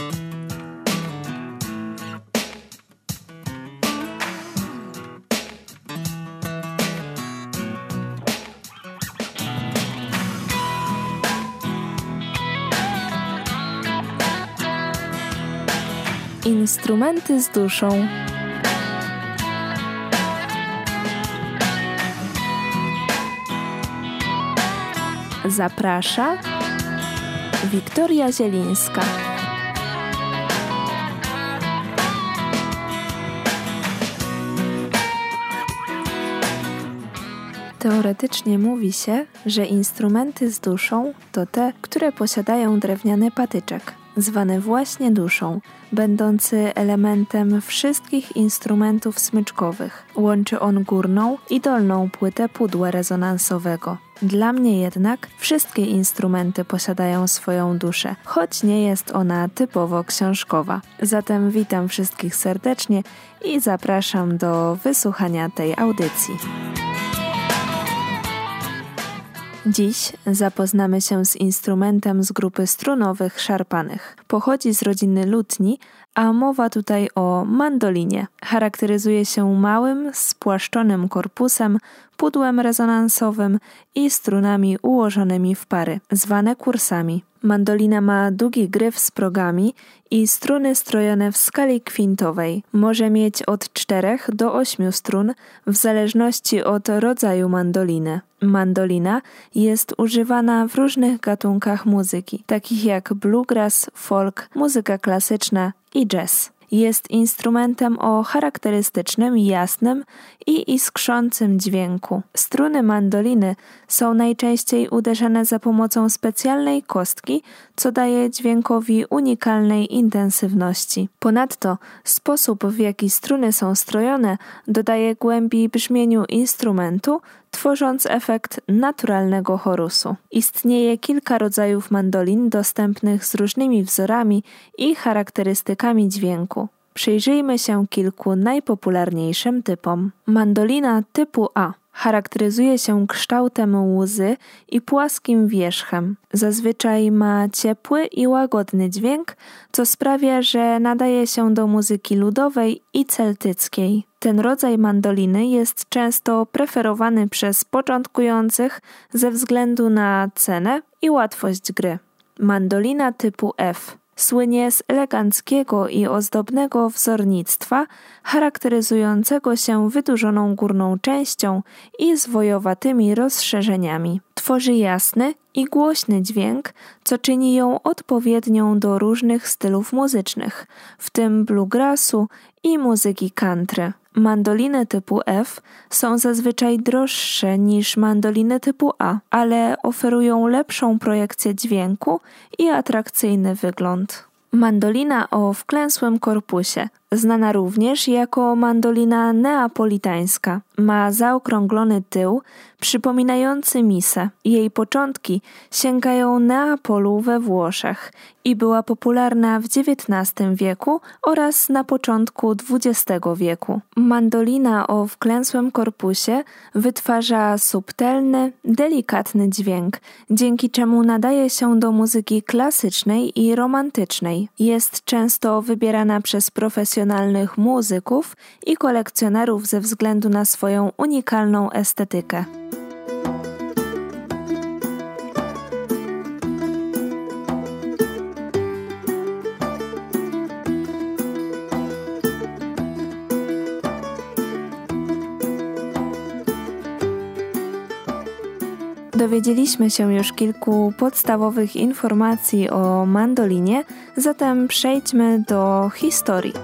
Instrumenty z duszą. Zaprasza Wiktoria Zielińska. Teoretycznie mówi się, że instrumenty z duszą to te, które posiadają drewniany patyczek, zwany właśnie duszą, będący elementem wszystkich instrumentów smyczkowych. Łączy on górną i dolną płytę pudła rezonansowego. Dla mnie jednak wszystkie instrumenty posiadają swoją duszę, choć nie jest ona typowo książkowa. Zatem witam wszystkich serdecznie i zapraszam do wysłuchania tej audycji. Dziś zapoznamy się z instrumentem z grupy strunowych szarpanych. Pochodzi z rodziny lutni, a mowa tutaj o mandolinie. Charakteryzuje się małym, spłaszczonym korpusem, pudłem rezonansowym i strunami ułożonymi w pary, zwane kursami. Mandolina ma długi gryf z progami i struny strojone w skali kwintowej. Może mieć od 4 do 8 strun w zależności od rodzaju mandoliny. Mandolina jest używana w różnych gatunkach muzyki, takich jak bluegrass, folk, muzyka klasyczna i jazz. Jest instrumentem o charakterystycznym, jasnym i iskrzącym dźwięku. Struny mandoliny są najczęściej uderzane za pomocą specjalnej kostki, co daje dźwiękowi unikalnej intensywności. Ponadto sposób, w jaki struny są strojone, dodaje głębi brzmieniu instrumentu, tworząc efekt naturalnego chorusu. Istnieje kilka rodzajów mandolin dostępnych z różnymi wzorami i charakterystykami dźwięku. Przyjrzyjmy się kilku najpopularniejszym typom. Mandolina typu A charakteryzuje się kształtem łzy i płaskim wierzchem. Zazwyczaj ma ciepły i łagodny dźwięk, co sprawia, że nadaje się do muzyki ludowej i celtyckiej. Ten rodzaj mandoliny jest często preferowany przez początkujących ze względu na cenę i łatwość gry. Mandolina typu F słynie z eleganckiego i ozdobnego wzornictwa, charakteryzującego się wydłużoną górną częścią i zwojowatymi rozszerzeniami. Tworzy jasny i głośny dźwięk, co czyni ją odpowiednią do różnych stylów muzycznych, w tym bluegrassu i muzyki country. Mandoliny typu F są zazwyczaj droższe niż mandoliny typu A, ale oferują lepszą projekcję dźwięku i atrakcyjny wygląd. Mandolina o wklęsłym korpusie, znana również jako mandolina neapolitańska, ma zaokrąglony tył przypominający misę. Jej początki sięgają Neapolu we Włoszech i była popularna w XIX wieku oraz na początku XX wieku. Mandolina o wklęsłym korpusie wytwarza subtelny, delikatny dźwięk, dzięki czemu nadaje się do muzyki klasycznej i romantycznej. Jest często wybierana przez profesjonalnych muzyków i kolekcjonerów ze względu na swoją unikalną estetykę. Dowiedzieliśmy się już kilku podstawowych informacji o mandolinie, zatem przejdźmy do historii.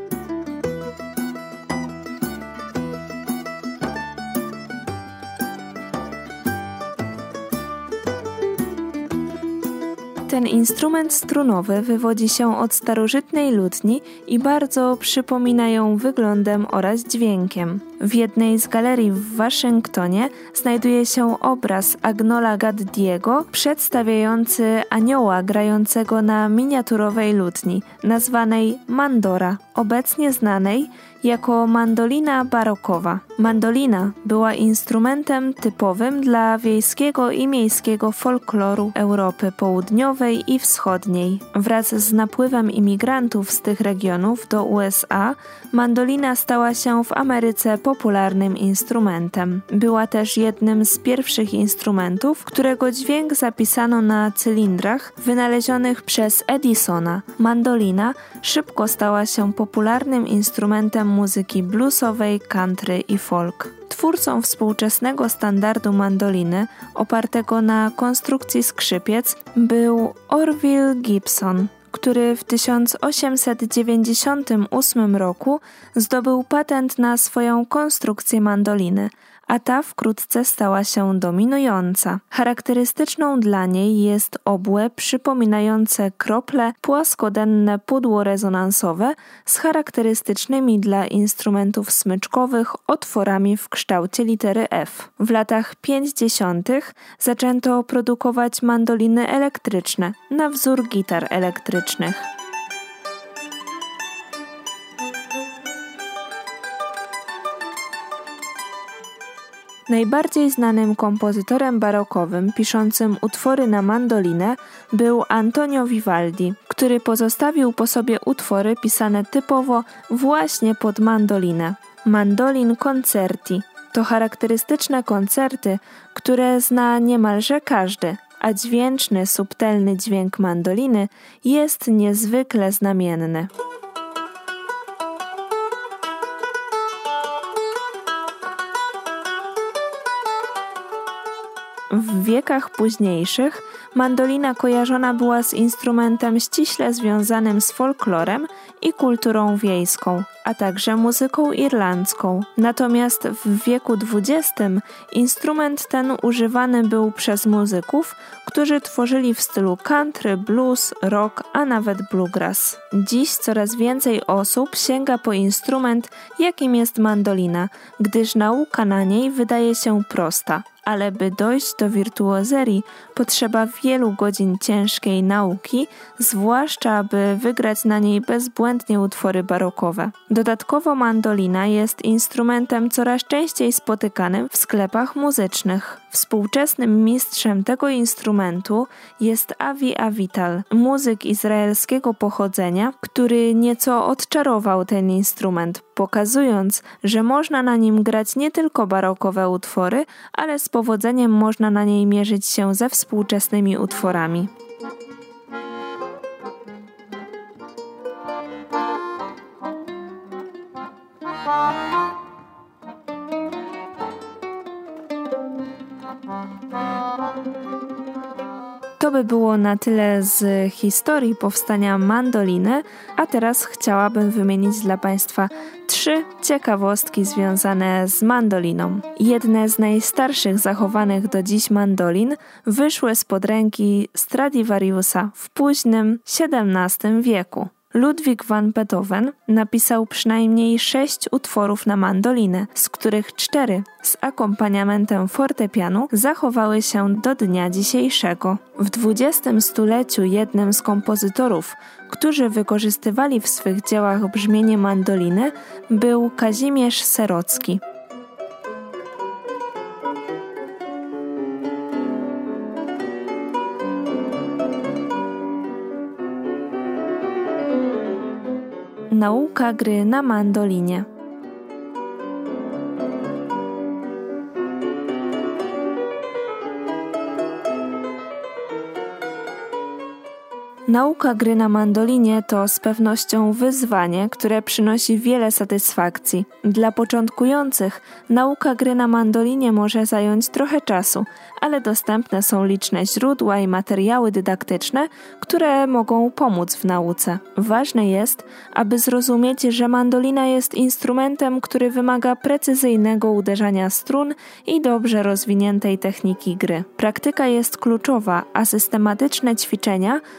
Ten instrument strunowy wywodzi się od starożytnej lutni i bardzo przypomina ją wyglądem oraz dźwiękiem. W jednej z galerii w Waszyngtonie znajduje się obraz Agnola Gaddiego przedstawiający anioła grającego na miniaturowej lutni, nazwanej mandora, obecnie znanej jako mandolina barokowa. Mandolina była instrumentem typowym dla wiejskiego i miejskiego folkloru Europy Południowej i Wschodniej. Wraz z napływem imigrantów z tych regionów do USA, mandolina stała się w Ameryce popularnym instrumentem. Była też jednym z pierwszych instrumentów, którego dźwięk zapisano na cylindrach wynalezionych przez Edisona. Mandolina szybko stała się popularnym instrumentem muzyki bluesowej, country i folk. Twórcą współczesnego standardu mandoliny, opartego na konstrukcji skrzypiec, był Orville Gibson, który w 1898 roku zdobył patent na swoją konstrukcję mandoliny, a ta wkrótce stała się dominująca. Charakterystyczną dla niej jest obłe przypominające krople płaskodenne pudło rezonansowe z charakterystycznymi dla instrumentów smyczkowych otworami w kształcie litery F. W latach 50. zaczęto produkować mandoliny elektryczne na wzór gitar elektrycznych. Najbardziej znanym kompozytorem barokowym piszącym utwory na mandolinę był Antonio Vivaldi, który pozostawił po sobie utwory pisane typowo właśnie pod mandolinę. Mandolin Concerti to charakterystyczne koncerty, które zna niemalże każdy, a dźwięczny, subtelny dźwięk mandoliny jest niezwykle znamienny. W wiekach późniejszych mandolina kojarzona była z instrumentem ściśle związanym z folklorem i kulturą wiejską, a także muzyką irlandzką. Natomiast w wieku XX instrument ten używany był przez muzyków, którzy tworzyli w stylu country, blues, rock, a nawet bluegrass. Dziś coraz więcej osób sięga po instrument, jakim jest mandolina, gdyż nauka na niej wydaje się prosta. Ale by dojść do wirtuozerii, potrzeba wielu godzin ciężkiej nauki, zwłaszcza by wygrać na niej bezbłędnie utwory barokowe. Dodatkowo mandolina jest instrumentem coraz częściej spotykanym w sklepach muzycznych. Współczesnym mistrzem tego instrumentu jest Avi Avital, muzyk izraelskiego pochodzenia, który nieco odczarował ten instrument, pokazując, że można na nim grać nie tylko barokowe utwory, ale z powodzeniem można na niej mierzyć się ze współczesnymi utworami. To by było na tyle z historii powstania mandoliny, a teraz chciałabym wymienić dla Państwa 3 ciekawostki związane z mandoliną. Jedne z najstarszych zachowanych do dziś mandolin wyszły spod ręki Stradivariusa w późnym XVII wieku. Ludwig van Beethoven napisał przynajmniej 6 utworów na mandolinę, z których 4 z akompaniamentem fortepianu zachowały się do dnia dzisiejszego. W XX stuleciu jednym z kompozytorów, którzy wykorzystywali w swych dziełach brzmienie mandoliny, był Kazimierz Serocki. Nauka gry na mandolinie. Nauka gry na mandolinie to z pewnością wyzwanie, które przynosi wiele satysfakcji. Dla początkujących nauka gry na mandolinie może zająć trochę czasu, ale dostępne są liczne źródła i materiały dydaktyczne, które mogą pomóc w nauce. Ważne jest, aby zrozumieć, że mandolina jest instrumentem, który wymaga precyzyjnego uderzania strun i dobrze rozwiniętej techniki gry. Praktyka jest kluczowa, a systematyczne ćwiczenia mogą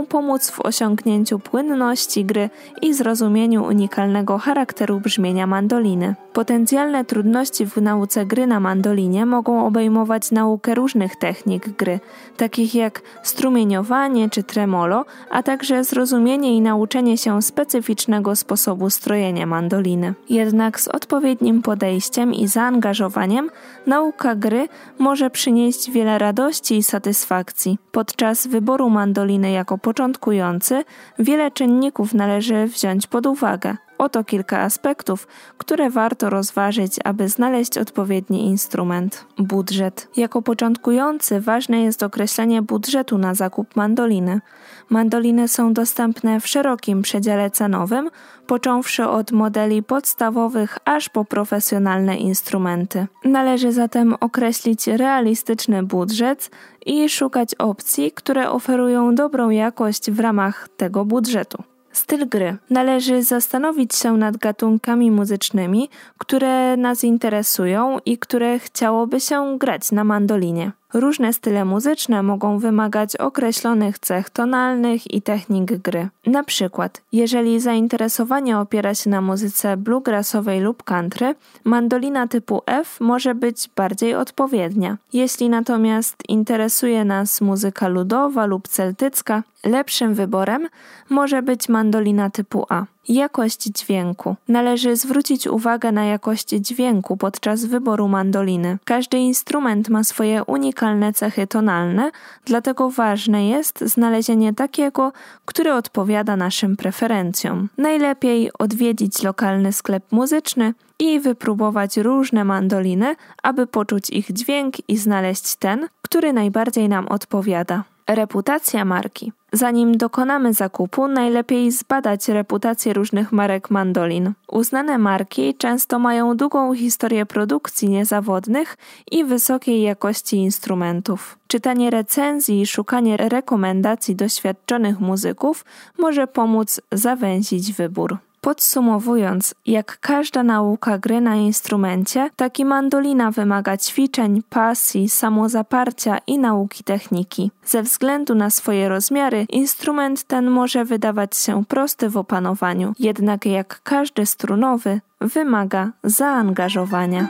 mogą pomóc w osiągnięciu płynności gry i zrozumieniu unikalnego charakteru brzmienia mandoliny. Potencjalne trudności w nauce gry na mandolinie mogą obejmować naukę różnych technik gry, takich jak strumieniowanie czy tremolo, a także zrozumienie i nauczenie się specyficznego sposobu strojenia mandoliny. Jednak z odpowiednim podejściem i zaangażowaniem nauka gry może przynieść wiele radości i satysfakcji. Podczas wyboru mandoliny jako początkujący wiele czynników należy wziąć pod uwagę. Oto kilka aspektów, które warto rozważyć, aby znaleźć odpowiedni instrument. Budżet. Jako początkujący ważne jest określenie budżetu na zakup mandoliny. Mandoliny są dostępne w szerokim przedziale cenowym, począwszy od modeli podstawowych aż po profesjonalne instrumenty. Należy zatem określić realistyczny budżet i szukać opcji, które oferują dobrą jakość w ramach tego budżetu. Styl gry. Należy zastanowić się nad gatunkami muzycznymi, które nas interesują i które chciałoby się grać na mandolinie. Różne style muzyczne mogą wymagać określonych cech tonalnych i technik gry. Na przykład, jeżeli zainteresowanie opiera się na muzyce bluegrassowej lub country, mandolina typu F może być bardziej odpowiednia. Jeśli natomiast interesuje nas muzyka ludowa lub celtycka, lepszym wyborem może być mandolina typu A. Jakość dźwięku. Należy zwrócić uwagę na jakość dźwięku podczas wyboru mandoliny. Każdy instrument ma swoje unikalne cechy tonalne, dlatego ważne jest znalezienie takiego, który odpowiada naszym preferencjom. Najlepiej odwiedzić lokalny sklep muzyczny i wypróbować różne mandoliny, aby poczuć ich dźwięk i znaleźć ten, który najbardziej nam odpowiada. Reputacja marki. Zanim dokonamy zakupu, najlepiej zbadać reputację różnych marek mandolin. Uznane marki często mają długą historię produkcji niezawodnych i wysokiej jakości instrumentów. Czytanie recenzji i szukanie rekomendacji doświadczonych muzyków może pomóc zawęzić wybór. Podsumowując, jak każda nauka gry na instrumencie, tak i mandolina wymaga ćwiczeń, pasji, samozaparcia i nauki techniki. Ze względu na swoje rozmiary, instrument ten może wydawać się prosty w opanowaniu, jednak jak każdy strunowy, wymaga zaangażowania.